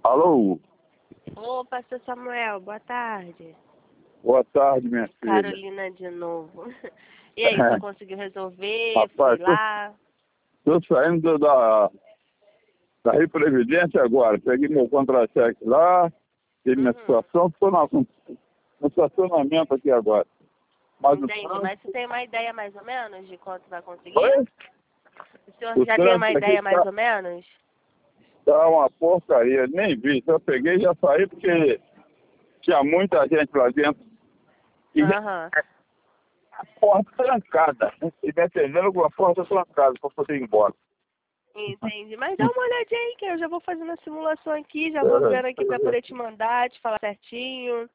Alô? Ô, pastor Samuel, boa tarde. Boa tarde, minha filha. Carolina de novo. E aí, você conseguiu resolver? Rapaz, Foi lá? tô saindo da Reprevidência agora. Peguei meu contra-cheque lá, fiz minha situação, estou no estacionamento aqui agora. Mas Entendi, mas você tem uma ideia mais ou menos de quanto vai conseguir? Oi? O senhor O já tem uma trânsito aqui ideia mais ou menos? tá uma porcaria, nem vi. Só peguei e já saí porque tinha muita gente lá dentro. E Aham. a porta trancada. E dependendo com a porta trancada para poder ir embora. Entendi, mas dá uma olhadinha aí que eu já vou fazendo a simulação aqui, já vou vendo aqui pra poder te mandar, te falar certinho.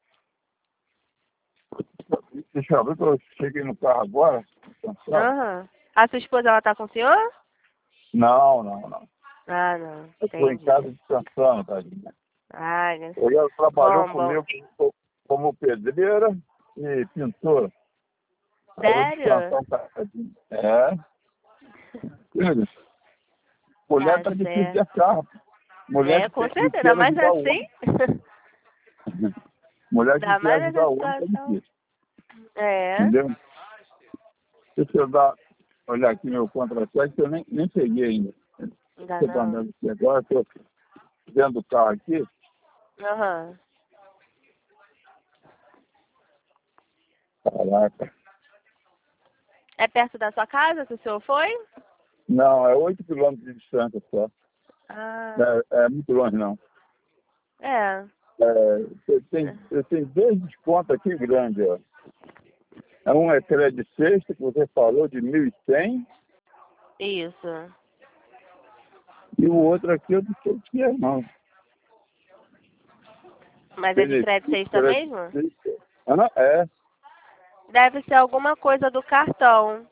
Deixa eu ver que eu cheguei no carro agora. Aham. A sua esposa, ela tá com o senhor? Não. Ah, não, Eu estou em entendi. casa descansando, tadinha. Ai, Ela trabalhou bom. comigo como pedreira e pintora. Aí eu Sério? descansar um bocadinho. É. Filho, mulher tá difícil de Certo. achar. Mulher É, que com que certeza, quer mas ajudar o assim, homem. Mulher que ainda quer mais ajudar nessa o homem tá situação. difícil. É, Entendeu? Deixa eu olhar aqui meu contra-cheque, que eu nem peguei ainda. ainda Você tá não. andando aqui agora, estou dentro do carro aqui. Aham. Caraca. É perto da sua casa que o senhor foi? Não, é 8 quilômetros de distância só. Ah, É muito longe, não. é. Eu tenho dois descontos aqui grandes, ó. Um é crédito sexta, que você falou, de 1.100, Isso. e o outro aqui eu não sei o que é, não. Mas é de crédito sexta mesmo? Sexta. Ah, não, é. Deve ser alguma coisa do cartão.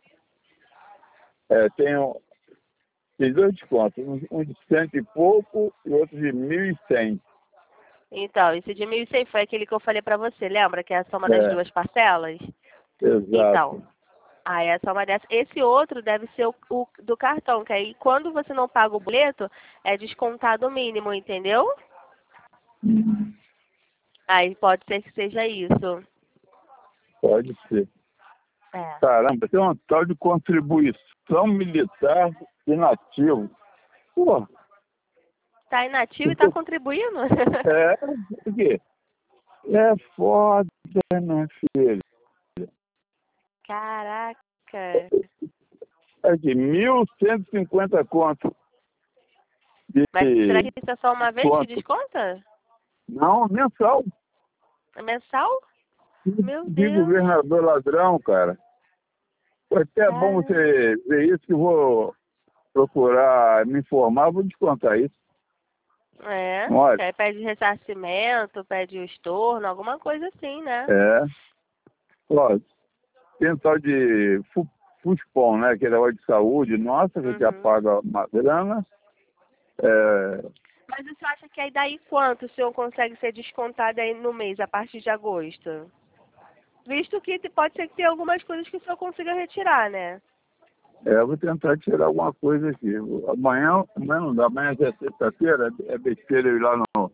Tem dois descontos, um de cento e pouco e outro de 1.100. Então, esse de 1.100 foi aquele que eu falei pra você, lembra? Que é a soma das É, duas parcelas? Então, exato. aí a soma dessa. Esse outro deve ser o do cartão, que aí quando você não paga o boleto, é descontado o mínimo, entendeu? Hum, Aí pode ser que seja isso. Pode ser. É. Caramba, tem uma tal de contribuição militar inativo. Pô, Tá inativo e tá contribuindo? por quê? É foda, minha filha. Caraca. Aqui, 1.150 conto Mas será de que isso é só uma vez que conto. desconta? Não, mensal. É mensal? Meu De Deus. governador ladrão, cara. Foi até bom Cara. você ver isso, que eu vou procurar me informar, vou descontar isso. É. Olha, Que aí pede ressarcimento, pede o estorno, alguma coisa assim, né? é. Ó, tem tal de FUSPOM, né? Que é negócio de saúde. Nossa, que já Uhum. paga uma grana. É, Mas você acha que aí daí quanto o senhor consegue ser descontado aí no mês, a partir de agosto? Visto que pode ser que tenha algumas coisas que o senhor consiga retirar, né? eu vou tentar tirar alguma coisa aqui. Amanhã não dá. Amanhã já é sexta-feira, é besteira eu ir lá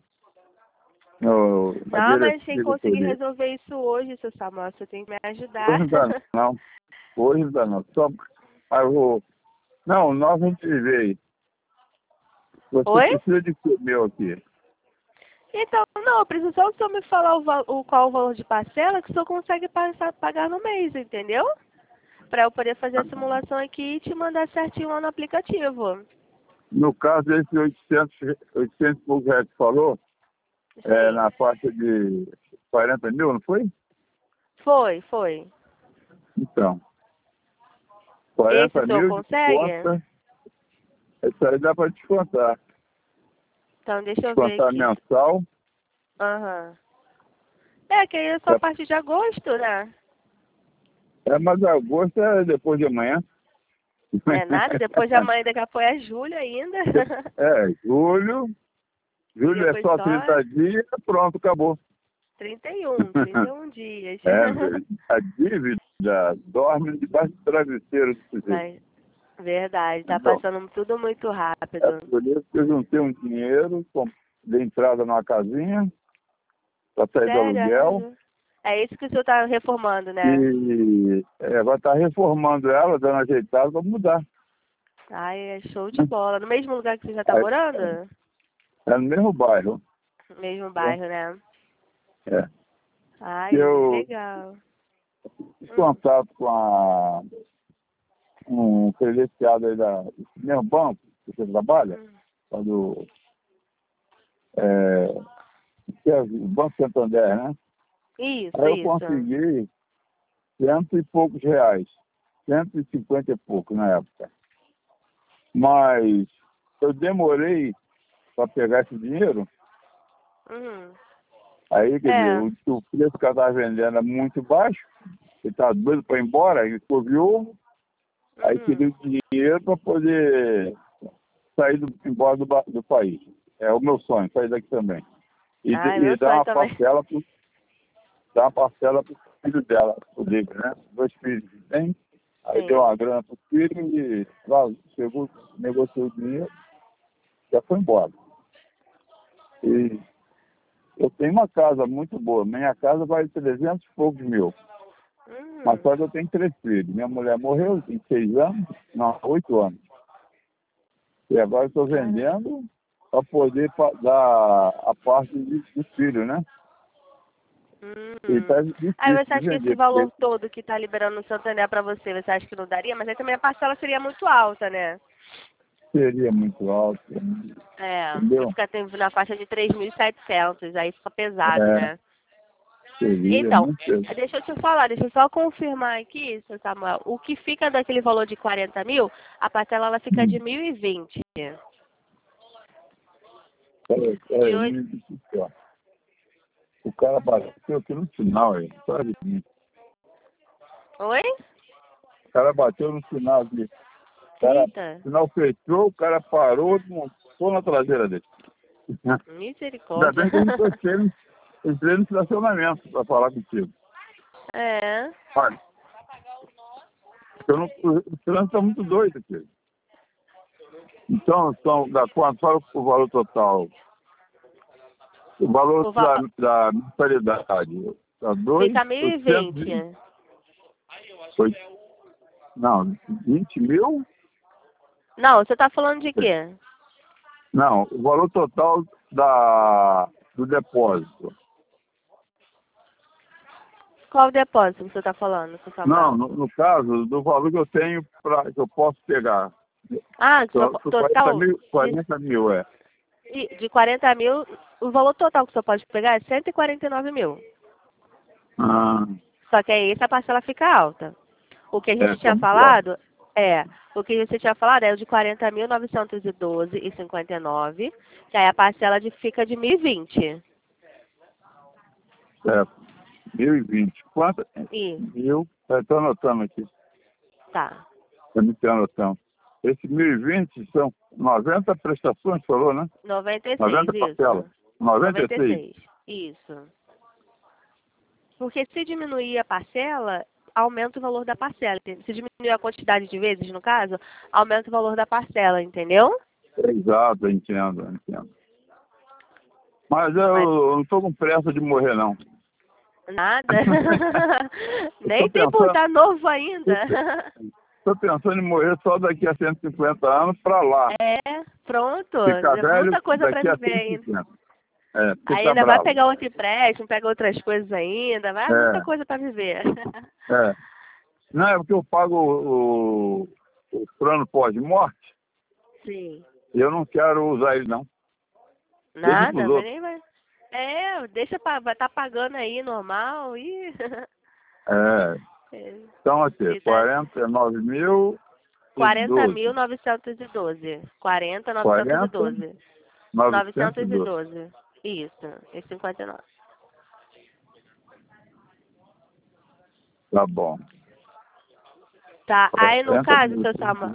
na Não, mas sem diretiva conseguir poder. resolver isso hoje, seu Samuel, você tem que me Hoje ajudar. não dá, não. Hoje não dá, não. Só, eu vou... Não, nós vamos te ver aí. Você Oi? precisa de comer aqui. Então, não, eu preciso só que o senhor me falar qual o valor de parcela que o senhor consegue pagar no mês, entendeu? Para eu poder fazer a simulação aqui e te mandar certinho lá no aplicativo. No caso, esse 800 e poucos reais que falou, Sim. na faixa de 40 mil, não foi? Foi. Então, Esse o 40 senhor mil de consegue? conta, isso aí dá para descontar. Então, deixa eu ver Descontar aqui. mensal. Aham. É, que aí é só a partir de agosto, né? Mas agosto é depois de amanhã. É nada, depois de amanhã daqui a pouco é julho ainda. Julho. E Julho é depois só só 30 dias, pronto, acabou. 31 dias. É, a dívida dorme debaixo do travesseiro do sujeito. Mas, verdade, tá Então, passando tudo muito é rápido. por isso que eu juntei um dinheiro, dei entrada numa casinha para sair do Sério? aluguel. É isso que o senhor está reformando, né? E vai estar reformando ela, dando ajeitada para mudar. Ai, é show de bola. No mesmo lugar que você já está Aí, morando? é no mesmo bairro. No mesmo bairro, né? É. Ai, Eu legal. fiz contato com um credenciado aí do mesmo banco que você trabalha, quando, que é o Banco Santander, né? Isso, Aí eu isso. consegui 100 e poucos reais, 150 e pouco na época. Mas eu demorei para pegar esse dinheiro, Uhum. aí, quer dizer, É. o preço que ela estava vendendo é muito baixo, ele estava doido para ir embora, ele ficou viúvo, aí queria o dinheiro para poder sair embora do país. É o meu sonho, sair daqui também. Ai, E meu sonho também. dar uma parcela pro filho dela, o livro, né? 2 filhos que tem. Aí Sim. deu uma grana pro filho e lá, chegou, negociou o dinheiro, já foi embora. E eu tenho uma casa muito boa. Minha casa vale 300 e poucos mil. Mas só que eu tenho 3 filhos. Minha mulher morreu, tem 6 anos, não, 8 anos. E agora eu estou vendendo para poder dar a parte dos filhos, né? E tá Aí difícil você de acha que esse vender, valor porque todo que está liberando no Santander para você, você acha que não daria? Mas aí também a parcela seria muito alta, né? seria muito alto, É, entendeu? fica na faixa de 3.700, aí fica pesado, É, né? seria Então, muito pesado. deixa eu te falar, deixa eu só confirmar aqui, seu Samuel, o que fica daquele valor de 40 mil, a parcela ela fica de 1.020. De hoje... O cara bateu aqui no final, aí. Oi? O cara bateu no final aqui. O sinal fechou, o cara parou, montou na traseira dele. Ainda Misericórdia. bem que eu não entrei no estacionamento para falar contigo. É. Olha, o trânsito está muito doido aqui. Então, da quanto? Fala o valor total. O valor da mensalidade. Tá 2, fica 1.020. Não, 20 mil? Não, você tá falando de quê? Não, o valor total do depósito. Qual depósito você tá falando, seu Samuel? Não, no caso, do valor que eu tenho, que eu posso pegar. Ah, total 40 mil, é. de 40 mil, o valor total que você pode pegar é 149 mil. Ah, Só que aí essa parcela fica alta. O que a gente tinha como falado o que você tinha falado é o de 40.912,59, que aí a parcela fica de 1.020. é, 1.020. Quanto? Isso. Estou anotando aqui. Tá. Estou anotando. Esse 1.020 são 90 prestações, falou, né? 96, 90 parcelas. isso. 96. Isso. Porque se diminuir a parcela, aumenta o valor da parcela. Se diminuir a quantidade de vezes, no caso, aumenta o valor da parcela, entendeu? Exato, entendo. Mas eu não estou com pressa de morrer, não. Nada. Nem tem por estar novo ainda. Estou pensando em morrer só daqui a 150 anos para lá. É, pronto. Ficar velho Muita coisa para daqui a viver ainda. 150. Aí Tá ainda vai bravo. pegar outro empréstimo, pega outras coisas ainda, vai muita coisa para viver. Não, é porque eu pago o plano pós-morte. Sim. E eu não quero usar ele, não. Deixa pros Nada, outros. nem vai. Deixa vai estar pagando aí normal e. Então, aqui, 49 mil. 40.912. 40.912. 912. 912. Isso. E 59. Tá bom. Tá. Aí no caso, seu Samuel,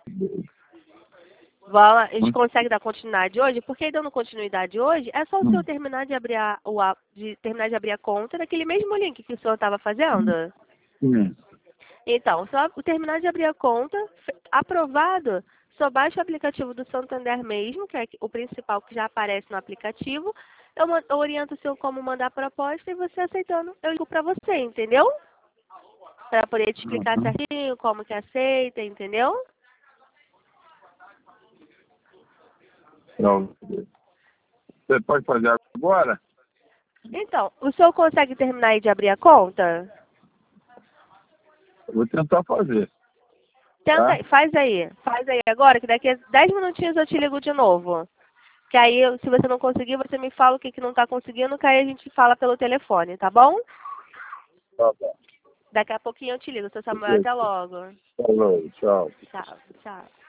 a gente consegue dar continuidade hoje? Porque dando continuidade hoje, é só o senhor terminar de abrir a conta daquele mesmo link que o senhor estava fazendo. Sim. Então, só terminar de abrir a conta, aprovado, senhor baixa o aplicativo do Santander mesmo, que é o principal que já aparece no aplicativo. Eu oriento o senhor como mandar a proposta e você aceitando, eu ligo para você, entendeu? Para poder te explicar Uhum. certinho como que aceita, entendeu? Então, você pode fazer agora? Então, o senhor consegue terminar aí de abrir a conta? Eu vou tentar fazer, Tenta, tá? faz aí agora, que daqui a 10 minutinhos eu te ligo de novo. Que aí, se você não conseguir, você me fala o que que não está conseguindo, que aí a gente fala pelo telefone, tá bom? Tá bom. Daqui a pouquinho eu te ligo, seu Samuel, Ok. até logo. Falou, tchau. Tchau, tchau.